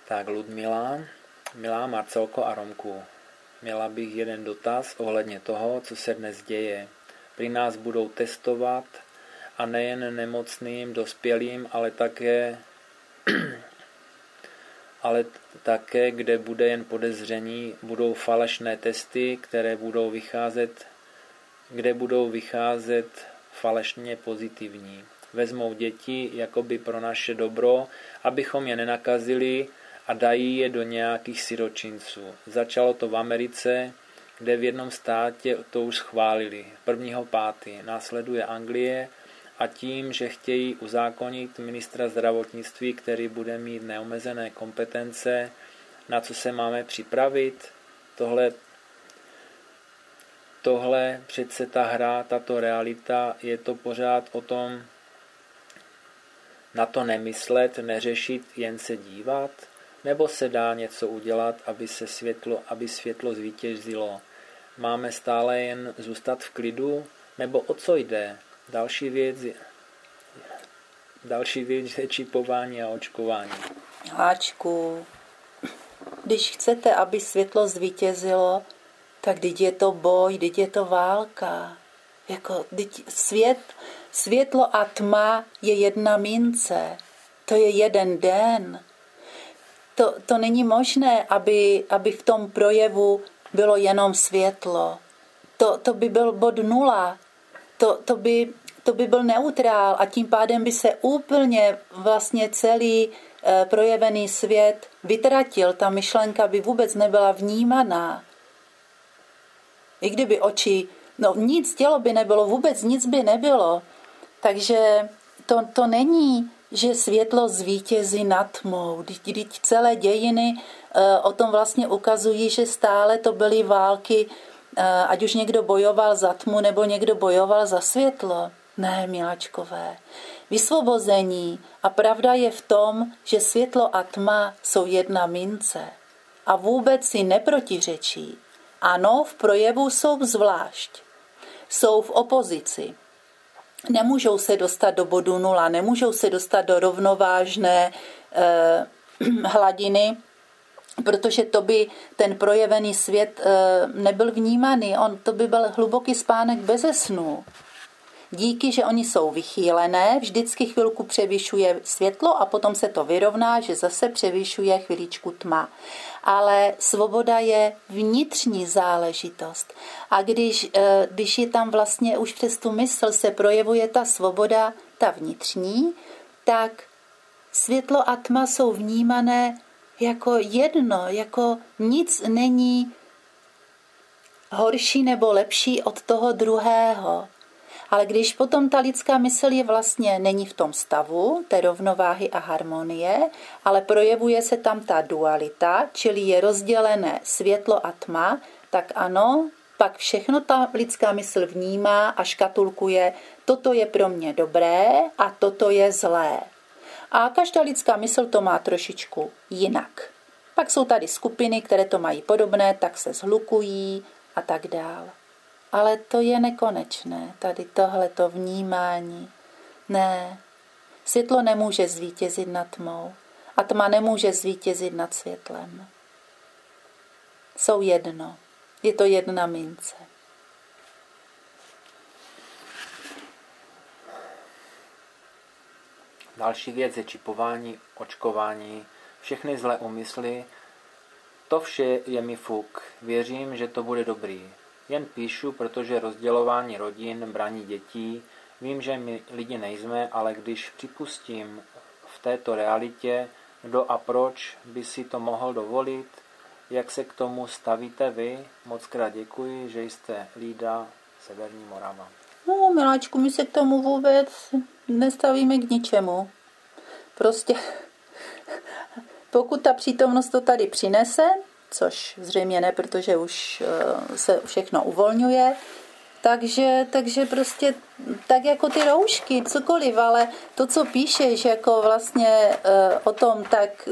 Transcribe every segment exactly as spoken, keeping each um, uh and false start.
Tak Ludmila, milá Marcelko a Romku, měla bych jeden dotaz ohledně toho, co se dnes děje. Prý nás budou testovat a nejen nemocným, dospělým, ale také, ale také, kde bude jen podezření, budou falešné testy, které budou vycházet, kde budou vycházet falešně pozitivní. Vezmou děti jakoby pro naše dobro, abychom je nenakazili a dají je do nějakých siročinců. Začalo to v Americe, kde v jednom státě to už schválili. prvního pátého Následuje Anglie a tím, že chtějí uzákonit ministra zdravotnictví, který bude mít neomezené kompetence, na co se máme připravit, tohle, tohle přece ta hra, tato realita, je to pořád o tom na to nemyslet, neřešit, jen se dívat, nebo se dá něco udělat, aby se světlo, aby světlo zvítězilo. Máme stále jen zůstat v klidu, nebo o co jde? Další věc je, další věc je čipování a očkování. Háčku, když chcete, aby světlo zvítězilo, tak teď je to boj, teď je to válka. Jako, svět, světlo a tma je jedna mince. To je jeden den. To, to není možné, aby, aby v tom projevu bylo jenom světlo. To, to by byl bod nula. To, to, by, to by byl neutrál a tím pádem by se úplně vlastně celý e, projevený svět vytratil. Ta myšlenka by vůbec nebyla vnímaná. I kdyby oči, no nic, tělo by nebylo, vůbec nic by nebylo. Takže to, to není, že světlo zvítězí nad tmou. Vždyť celé dějiny e, o tom vlastně ukazují, že stále to byly války, e, ať už někdo bojoval za tmu, nebo někdo bojoval za světlo. Ne, miláčkové. Vysvobození a pravda je v tom, že světlo a tma jsou jedna mince a vůbec si neprotiřečí. Ano, v projevu jsou zvlášť. Jsou v opozici. Nemůžou se dostat do bodu nula, nemůžou se dostat do rovnovážné eh, hladiny, protože to by ten projevený svět eh, nebyl vnímaný. On, to by byl hluboký spánek beze snu. Díky, že oni jsou vychýlené, vždycky chvilku převyšuje světlo a potom se to vyrovná, že zase převyšuje chviličku tma. Ale svoboda je vnitřní záležitost. A když, když je tam vlastně už přes tu mysl se projevuje ta svoboda, ta vnitřní, tak světlo a tma jsou vnímané jako jedno, jako nic není horší nebo lepší od toho druhého. Ale když potom ta lidská mysl je vlastně není v tom stavu té rovnováhy a harmonie, ale projevuje se tam ta dualita, čili je rozdělené světlo a tma, tak ano, pak všechno ta lidská mysl vnímá a škatulkuje, toto je pro mě dobré a toto je zlé. A každá lidská mysl to má trošičku jinak. Pak jsou tady skupiny, které to mají podobné, tak se shlukují a tak dál. Ale to je nekonečné, tady tohleto vnímání. Ne, světlo nemůže zvítězit nad tmou a tma nemůže zvítězit nad světlem. Jsou jedno, je to jedna mince. Další věc je čipování, očkování, všechny zlé úmysly. To vše je mi fuk. Věřím, že to bude dobrý. Jen píšu, protože rozdělování rodin brání dětí. Vím, že my lidi nejsme, ale když připustím v této realitě, kdo a proč by si to mohl dovolit, jak se k tomu stavíte vy, moc krát děkuji, že jste Lída, Severní Morava. No, miláčku, my se k tomu vůbec nestavíme k ničemu. Prostě pokud ta přítomnost to tady přinese, což zřejmě ne, protože už se všechno uvolňuje, takže, takže prostě tak jako ty roušky, cokoliv, ale to, co píšeš jako vlastně o tom, tak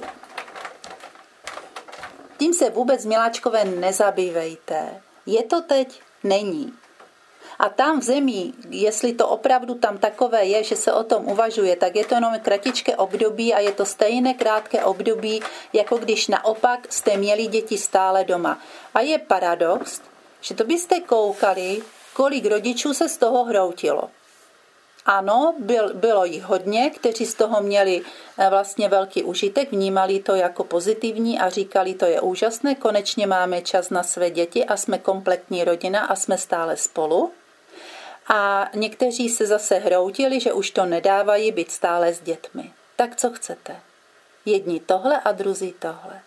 tím se vůbec, miláčkové, nezabývejte. Je to teď? Není. A tam v zemi, jestli to opravdu tam takové je, že se o tom uvažuje, tak je to jenom kratičké období a je to stejné krátké období, jako když naopak jste měli děti stále doma. A je paradox, že to byste koukali, kolik rodičů se z toho hroutilo. Ano, byl, bylo jich hodně, kteří z toho měli vlastně velký užitek, vnímali to jako pozitivní a říkali, to je úžasné, konečně máme čas na své děti a jsme kompletní rodina a jsme stále spolu. A někteří se zase hroutili, že už to nedávají být stále s dětmi. Tak co chcete? Jedni tohle a druzí tohle.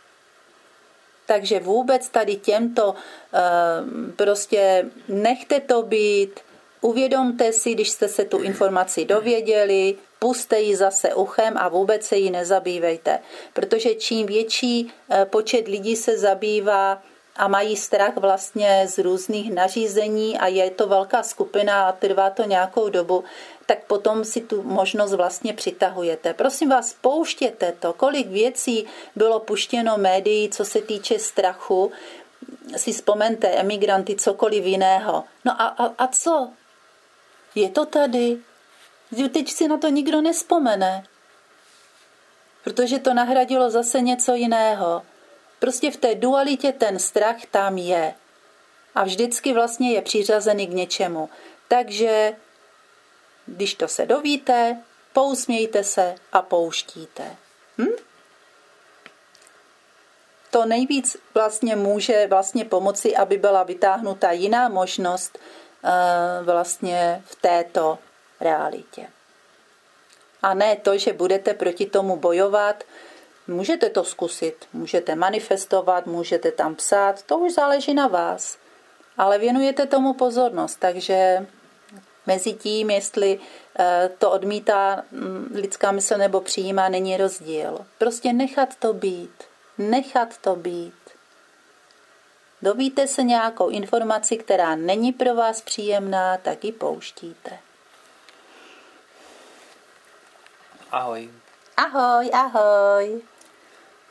Takže vůbec tady těmto prostě nechte to být, uvědomte si, když jste se tu informaci dověděli, puste ji zase uchem a vůbec se jí nezabývejte. Protože čím větší počet lidí se zabývá a mají strach vlastně z různých nařízení a je to velká skupina a trvá to nějakou dobu, tak potom si tu možnost vlastně přitahujete. Prosím vás, pouštěte to. Kolik věcí bylo puštěno médií, co se týče strachu, si vzpomeňte, emigranty, cokoliv jiného. No a, a, a co? Je to tady. Teď si na to nikdo nespomene. Protože to nahradilo zase něco jiného. Prostě v té dualitě ten strach tam je. A vždycky vlastně je přiřazený k něčemu. Takže, když to se dovíte, pousmějte se a pouštíte. Hm? To nejvíc vlastně může vlastně pomoci, aby byla vytáhnuta jiná možnost vlastně v této realitě. A ne to, že budete proti tomu bojovat. Můžete to zkusit, můžete manifestovat, můžete tam psát, to už záleží na vás. Ale věnujete tomu pozornost, takže mezi tím, jestli to odmítá lidská mysl nebo přijímá, není rozdíl. Prostě nechat to být. Nechat to být. Dovíte se nějakou informaci, která není pro vás příjemná, tak ji pouštíte. Ahoj. Ahoj, ahoj.